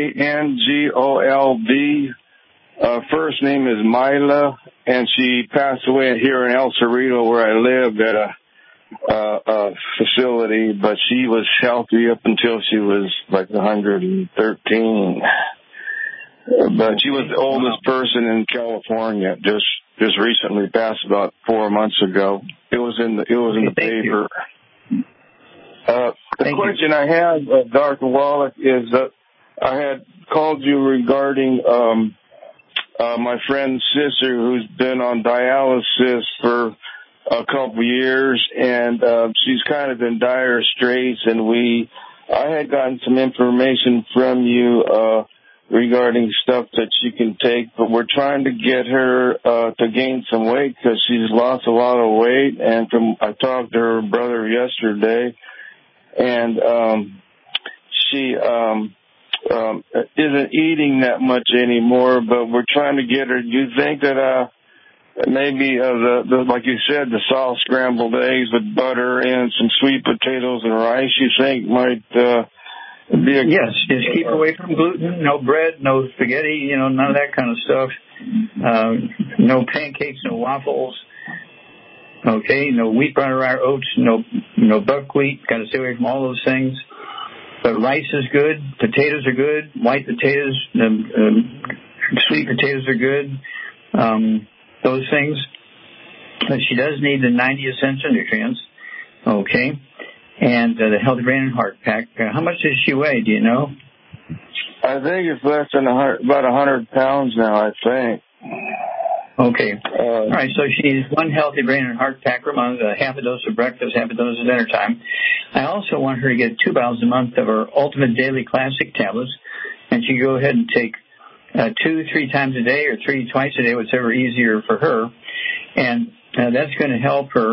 Speaker 17: Mangold. First name is Mila, and she passed away here in El Cerrito where I lived at a facility, but she was healthy up until she was like 113. But she was the oldest person in California, just recently passed about 4 months ago. It was in the paper. The question I have, Dr. Wallach, is that I had called you regarding my friend's sister who's been on dialysis for a couple years, and she's kind of in dire straits, and I had gotten some information from you regarding stuff that she can take, but we're trying to get her to gain some weight because she's lost a lot of weight, and I talked to her brother yesterday, and she isn't eating that much anymore, but we're trying to get her. Do you think that maybe the like you said, the soft scrambled eggs with butter and some sweet potatoes and rice, you think might be a...
Speaker 3: Yes, just keep away from gluten, no bread, no spaghetti, none of that kind of stuff. No pancakes, no waffles. Okay, no wheat, brown rye, oats, no buckwheat. Got to stay away from all those things. But rice is good. Potatoes are good. White potatoes, sweet potatoes are good. Those things. But she does need the 90 essential nutrients. Okay, and the Healthy Brain and Heart Pack. How much does she weigh? Do you know?
Speaker 17: I think it's less than about 100 pounds now. I think.
Speaker 3: Okay. All right, so she needs 1 Healthy Brain and Heart Pack per month, half a dose of breakfast, half a dose at dinner time. I also want her to get 2 bottles a month of her Ultimate Daily Classic tablets, and she can go ahead and take 2 3 times a day or 3 twice a day, whichever easier for her. And that's going to help her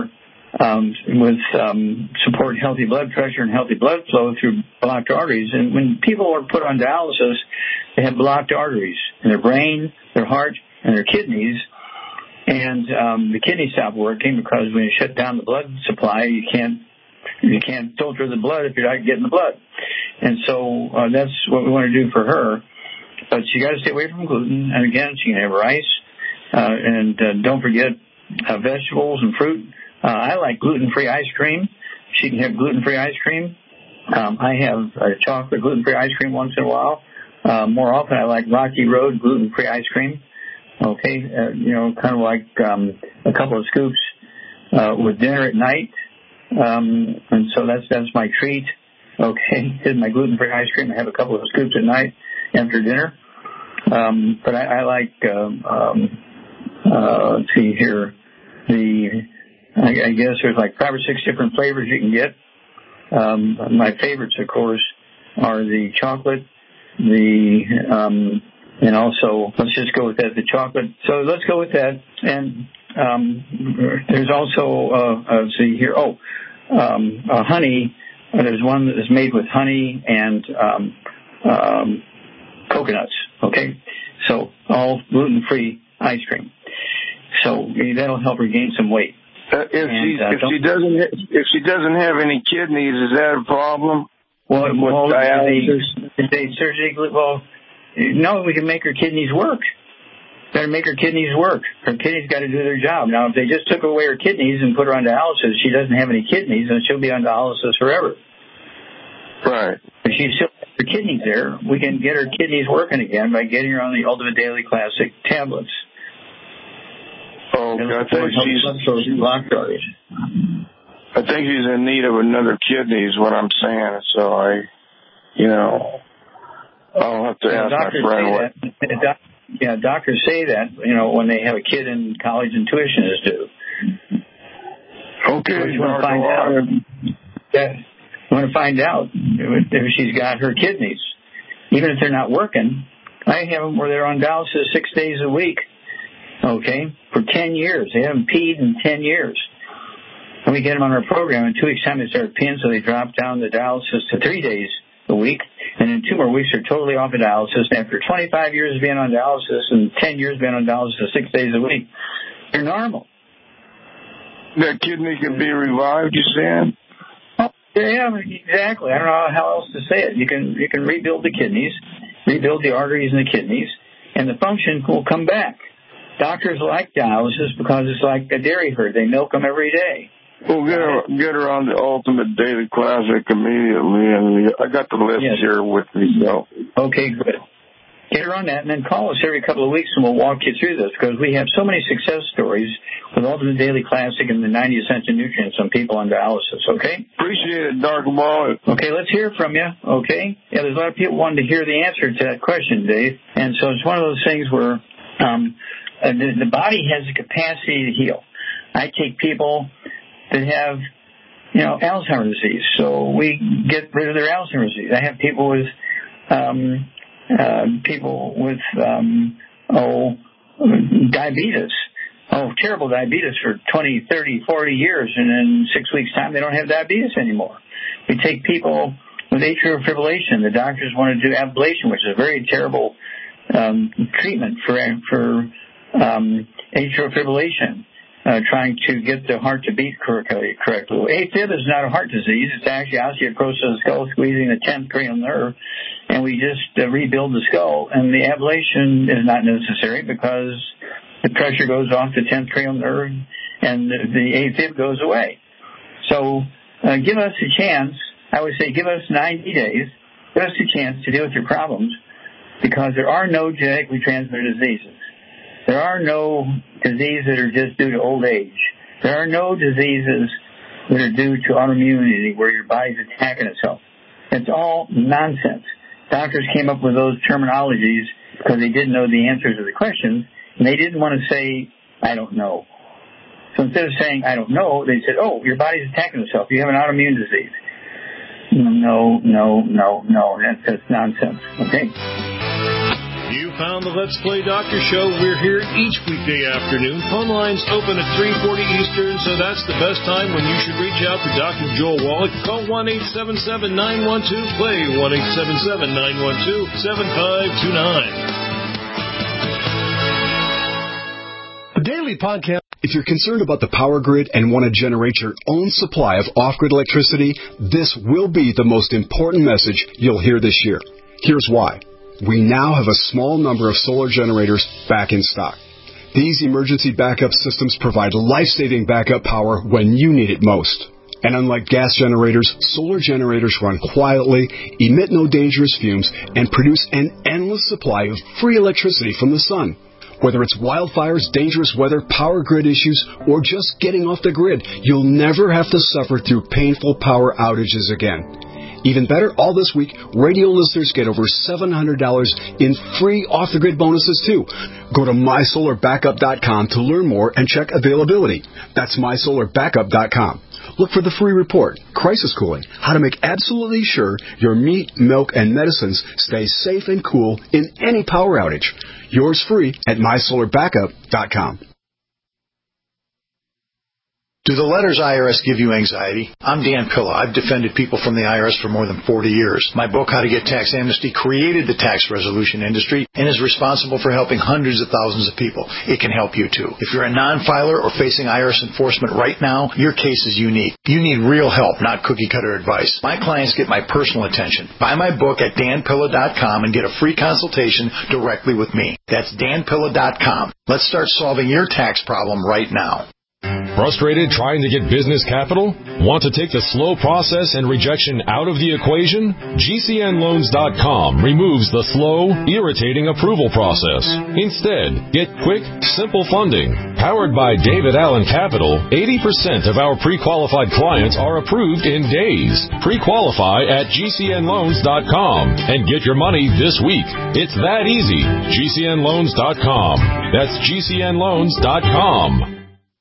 Speaker 3: support healthy blood pressure and healthy blood flow through blocked arteries. And when people are put on dialysis, they have blocked arteries in their brain, their heart, and their kidneys. And the kidneys stop working because when you shut down the blood supply, you can't filter the blood if you're not getting the blood. And so that's what we want to do for her. But she got to stay away from gluten. And again, she can have rice. And don't forget vegetables and fruit. I like gluten-free ice cream. She can have gluten-free ice cream. I have chocolate gluten-free ice cream once in a while. More often, I like Rocky Road gluten-free ice cream. Okay, kind of like a couple of scoops with dinner at night. And so that's my treat. Okay, here's my gluten-free ice cream. I have a couple of scoops at night after dinner. But I like, let's see here, I guess there's like 5 or 6 different flavors you can get. My favorites, of course, are the chocolate, and also, let's just go with that, the chocolate. So let's go with that. And there's also, let's see here, honey. There's one that is made with honey and coconuts, okay? So all gluten-free ice cream. So that'll help her gain some weight.
Speaker 17: If she doesn't have any kidneys, is that a problem?
Speaker 3: Well,
Speaker 17: dialysis?
Speaker 3: They surgically, no, we can make her kidneys work. Got to make her kidneys work. Her kidneys got to do their job. Now, if they just took away her kidneys and put her on dialysis, she doesn't have any kidneys, and she'll be on dialysis forever.
Speaker 17: Right.
Speaker 3: If she still has her kidneys there, we can get her kidneys working again by getting her on the Ultimate Daily Classic tablets.
Speaker 17: Oh, I think she's in need of another kidney is what I'm saying. So I'll have to ask my friend what.
Speaker 3: Doctors say that, when they have a kid in college and tuition is due.
Speaker 17: Okay.
Speaker 3: You want to find out. You want to find out if she's got her kidneys. Even if they're not working, I have them where they're on dialysis 6 days a week. Okay, for 10 years. They haven't peed in 10 years. And we get them on our program. In 2 weeks' time, they start peeing, so they drop down the dialysis to 3 days a week. And in 2 more weeks, they're totally off of dialysis. And after 25 years of being on dialysis and 10 years being on dialysis 6 days a week, they're normal.
Speaker 17: That kidney can be revived, you saying?
Speaker 3: Oh, yeah, exactly. I don't know how else to say it. You can rebuild the kidneys, rebuild the arteries in the kidneys, and the function will come back. Doctors like dialysis because it's like a dairy herd. They milk them every day.
Speaker 17: Well, get her on the Ultimate Daily Classic immediately, and I got the list here with me. So. Okay, good. Get her on that, and then call us every couple of weeks, and we'll walk you through this, because we have so many success stories with Ultimate Daily Classic and the 90 Essential Nutrients on people on dialysis, okay? Appreciate it, Dr. Wallach. Okay, let's hear from you, okay? Yeah, there's a lot of people wanting to hear the answer to that question, Dave, and so it's one of those things where the body has the capacity to heal. I take people that have, Alzheimer's disease, so we get rid of their Alzheimer's disease. I have people with diabetes. Terrible diabetes for 20, 30, 40 years, and in 6 weeks' time, they don't have diabetes anymore. We take people with atrial fibrillation. The doctors want to do ablation, which is a very terrible treatment for atrial fibrillation, trying to get the heart to beat correctly. Well, AFib is not a heart disease. It's actually osteoporosis of the skull, squeezing the 10th cranial nerve, and we just rebuild the skull, and the ablation is not necessary because the pressure goes off the 10th cranial nerve, and the AFib goes away. So give us a chance. I would say give us 90 days. Give us a chance to deal with your problems, because there are no genetically transmitted diseases. There are no diseases that are just due to old age. There are no diseases that are due to autoimmunity where your body's attacking itself. It's all nonsense. Doctors came up with those terminologies because they didn't know the answers to the questions, and they didn't want to say, I don't know. So instead of saying, I don't know, they said, your body's attacking itself. You have an autoimmune disease. No. That's nonsense, okay?
Speaker 4: You found the Let's Play Doctor Show. We're here each weekday afternoon. Phone lines open at 3:40 Eastern, so that's the best time when you should reach out to Dr. Joel Wallach. Call 1-877-912-PLAY, 1-877-912-7529.
Speaker 18: The Daily Podcast. If you're concerned about the power grid and want to generate your own supply of off-grid electricity, this will be the most important message you'll hear this year. Here's why. We now have a small number of solar generators back in stock. These emergency backup systems provide life-saving backup power when you need it most. And unlike gas generators, solar generators run quietly, emit no dangerous fumes, and produce an endless supply of free electricity from the sun. Whether it's wildfires, dangerous weather, power grid issues, or just getting off the grid, you'll never have to suffer through painful power outages again. Even better, all this week, radio listeners get over $700 in free off-the-grid bonuses, too. Go to MySolarBackup.com to learn more and check availability. That's MySolarBackup.com. Look for the free report, Crisis Cooling, how to make absolutely sure your meat, milk, and medicines stay safe and cool in any power outage. Yours free at MySolarBackup.com.
Speaker 19: Do the letters IRS give you anxiety? I'm Dan Pilla. I've defended people from the IRS for more than 40 years. My book, How to Get Tax Amnesty, created the tax resolution industry and is responsible for helping hundreds of thousands of people. It can help you, too. If you're a non-filer or facing IRS enforcement right now, your case is unique. You need real help, not cookie-cutter advice. My clients get my personal attention. Buy my book at danpilla.com and get a free consultation directly with me. That's danpilla.com. Let's start solving your tax problem right now.
Speaker 20: Frustrated trying to get business capital? Want to take the slow process and rejection out of the equation? GCNLoans.com removes the slow, irritating approval process. Instead, get quick, simple funding. Powered by David Allen Capital, 80% of our pre-qualified clients are approved in days. Pre-qualify at GCNLoans.com and get your money this week. It's that easy. GCNLoans.com. That's GCNLoans.com.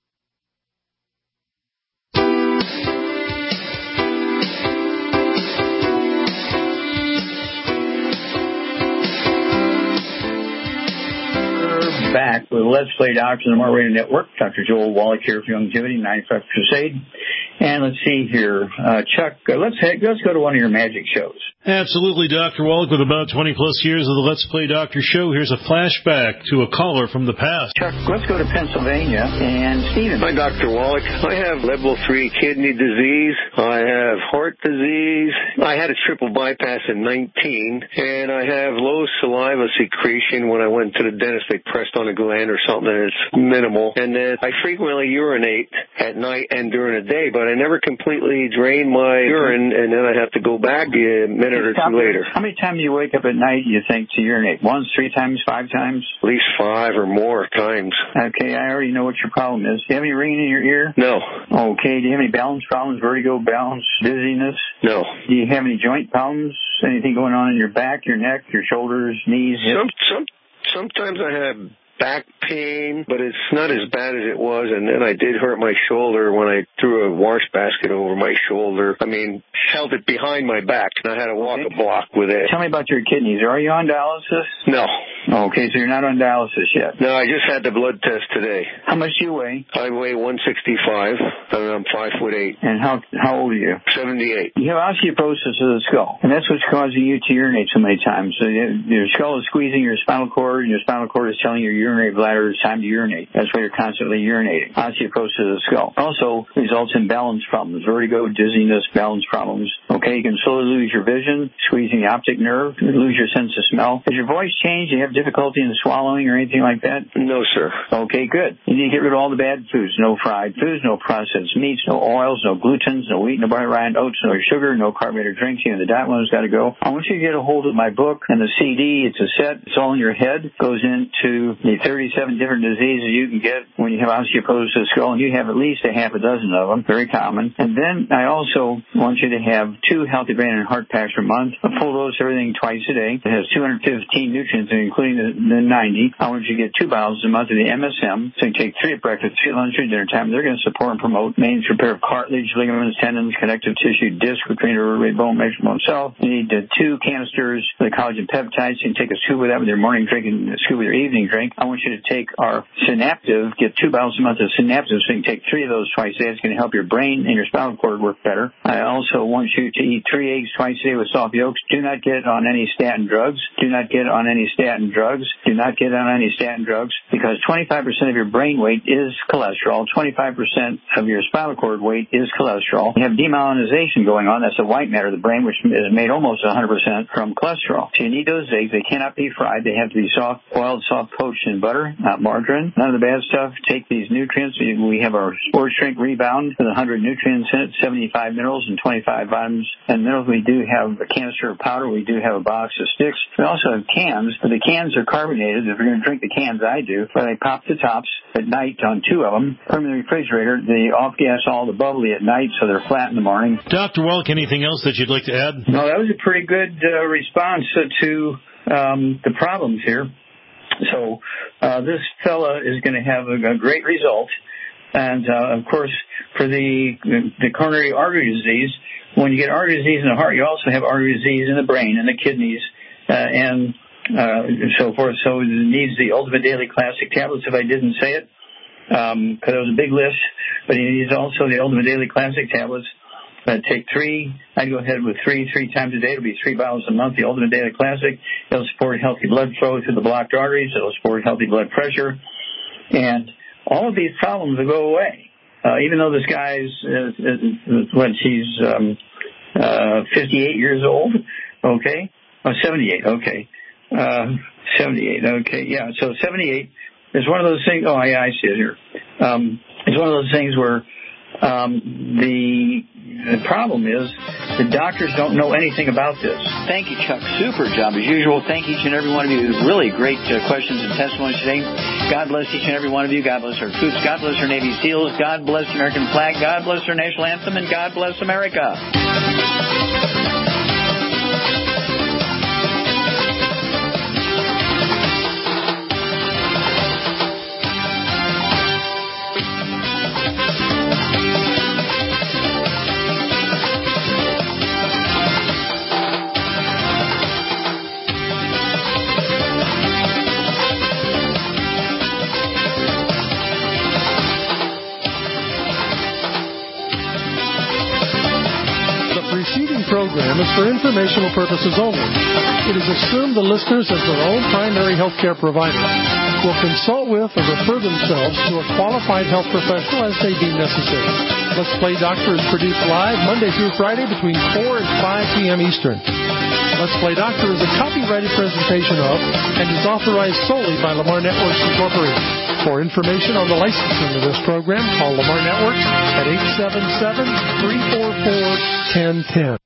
Speaker 3: Back with Let's Play Doctors on the More Radio Network. Dr. Joel Wallach here for Longevity, 95 Crusade. And let's see here. Chuck, let's go to one of your magic shows.
Speaker 4: Absolutely, Dr. Wallach, with about 20-plus years of the Let's Play Doctor show. Here's a flashback to a caller from the past.
Speaker 3: Chuck, let's go to Pennsylvania. And Stephen.
Speaker 21: Hi, Dr. Wallach. I have level 3 kidney disease. I have heart disease. I had a triple bypass in 19, and I have low saliva secretion. When I went to the dentist, they pressed on a gland or something, and it's minimal. And then I frequently urinate at night and during the day, but I never completely drain my urine, and then I have to go back a minute or two later.
Speaker 3: How many times do you wake up at night, you think, to urinate? Once, 3 times, 5 times?
Speaker 21: At least 5 or more times.
Speaker 3: Okay, I already know what your problem is. Do you have any ringing in your ear?
Speaker 21: No.
Speaker 3: Okay, do you have any balance problems, vertigo, balance, dizziness?
Speaker 21: No.
Speaker 3: Do you have any joint problems? Anything going on in your back, your neck, your shoulders, knees, hips?
Speaker 21: Sometimes I have back pain, but it's not as bad as it was. And then I did hurt my shoulder when I threw a wash basket over my shoulder. I mean, held it behind my back, and I had to walk a block with it.
Speaker 3: Tell me about your kidneys. Are you on dialysis?
Speaker 21: No.
Speaker 3: Okay, so you're not on dialysis yet.
Speaker 21: No, I just had the blood test today.
Speaker 3: How much do you weigh?
Speaker 21: I weigh 165, and I'm 5'8".
Speaker 3: And how old are you?
Speaker 21: 78.
Speaker 3: You have osteoporosis of the skull, and that's what's causing you to urinate so many times. So your skull is squeezing your spinal cord, and your spinal cord is telling your urinary bladder it's time to urinate. That's why you're constantly urinating. Osteoporosis of the skull also results in balance problems, vertigo, dizziness, balance problems. Okay, you can slowly lose your vision, squeezing the optic nerve, you lose your sense of smell. Has your voice changed? Do you have difficulty in swallowing or anything like that?
Speaker 21: No, sir.
Speaker 3: Okay, good. You need to get rid of all the bad foods. No fried foods, no processed meats, no oils, no glutens, no wheat, no barley, rye, oats, no sugar, no carbonated drinks. You know, the diet one's got to go. I want you to get a hold of my book and the CD. It's a set. It's all in your head. Goes into the 37 different diseases you can get when you have osteoporosis of the skull, and you have at least a half a dozen of them. Very common. And then I also want you to have 2 healthy brain and heart packs per month, a full dose of everything twice a day. It has 215 nutrients, including including the 90. I want you to get 2 bottles a month of the MSM. So you take 3 at breakfast, 3 at lunch, 3 at dinner time. They're going to support and promote maintenance repair of cartilage, ligaments, tendons, connective tissue, disc, recruiting, bone, measurement cell. You need 2 canisters of the collagen peptides. You can take a scoop of that with your morning drink and a scoop with your evening drink. I want you to take our Synaptive, get 2 bottles a month of Synaptive, so you can take 3 of those twice a day. It's going to help your brain and your spinal cord work better. I also want you to eat 3 eggs twice a day with soft yolks. Do not get on any statin drugs. Do not get on any statin drugs. Do not get on any statin drugs, because 25% of your brain weight is cholesterol. 25% of your spinal cord weight is cholesterol. You have demyelinization going on. That's the white matter of the brain, which is made almost 100% from cholesterol. So you need those eggs. They cannot be fried. They have to be soft boiled, soft poached in butter, not margarine. None of the bad stuff. Take these nutrients. We have our Sports Drink Rebound with 100 nutrients in it, 75 minerals and 25 vitamins and minerals. We do have a canister of powder. We do have a box of sticks. We also have cans, but the cans are carbonated. If you're going to drink the cans, I do, but I pop the tops at night on 2 of them. Put them in the refrigerator. They off-gas all the bubbly at night, so they're flat in the morning.
Speaker 4: Dr. Wallach, anything else that you'd like to add?
Speaker 3: No, that was a pretty good response to the problems here. So this fella is going to have a great result. And, of course, for the coronary artery disease, when you get artery disease in the heart, you also have artery disease in the brain and the kidneys and so forth. So it needs the Ultimate Daily Classic tablets, if I didn't say it, because it was a big list. But he needs also the Ultimate Daily Classic tablets. Take 3. I'd go ahead with 3 times a day. It'll be 3 bottles a month. The Ultimate Daily Classic. It'll support healthy blood flow through the blocked arteries. It'll support healthy blood pressure. And all of these problems will go away. Even though this guy's, he's 58 years old. Okay. Oh, 78. Okay. 78. Okay. Yeah. So 78 is one of those things. Oh, yeah, I see it here. It's one of those things where the problem is the doctors don't know anything about this.
Speaker 2: Thank you, Chuck. Super job as usual. Thank each and every one of you. Really great questions and testimonies today. God bless each and every one of you. God bless our troops. God bless our Navy SEALs. God bless the American flag. God bless our national anthem. And God bless America.
Speaker 8: Program is for informational purposes only. It is assumed the listeners, as their own primary health care provider, will consult with or refer themselves to a qualified health professional as they deem necessary. Let's Play Doctor is produced live Monday through Friday between 4 and 5 p.m. Eastern. Let's Play Doctor is a copyrighted presentation of and is authorized solely by Lamar Networks Incorporated. For information on the licensing of this program, call Lamar Networks at 877-344-1010.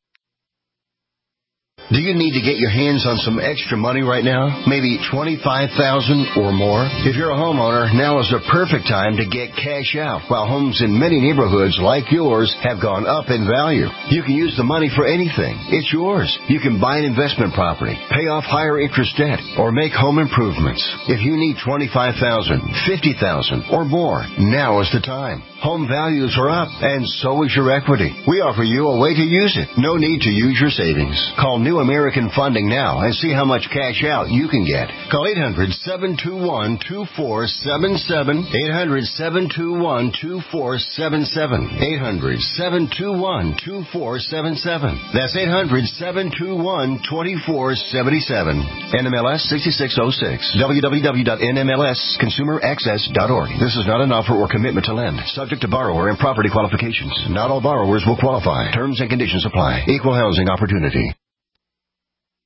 Speaker 11: Do you need to get your hands on some extra money right now? Maybe $25,000 or more? If you're a homeowner, now is the perfect time to get cash out. While homes in many neighborhoods like yours have gone up in value, you can use the money for anything. It's yours. You can buy an investment property, pay off higher interest debt, or make home improvements. If you need $25,000, $50,000, or more, now is the time. Home values are up, and so is your equity. We offer you a way to use it. No need to use your savings. Call New American Funding now and see how much cash out you can get. Call 800-721-2477. 800-721-2477. 800-721-2477. That's 800-721-2477. NMLS 6606. www.nmlsconsumeraccess.org. This is not an offer or commitment to lend. Subject to borrower and property qualifications. Not all borrowers will qualify. Terms and conditions apply. Equal housing opportunity.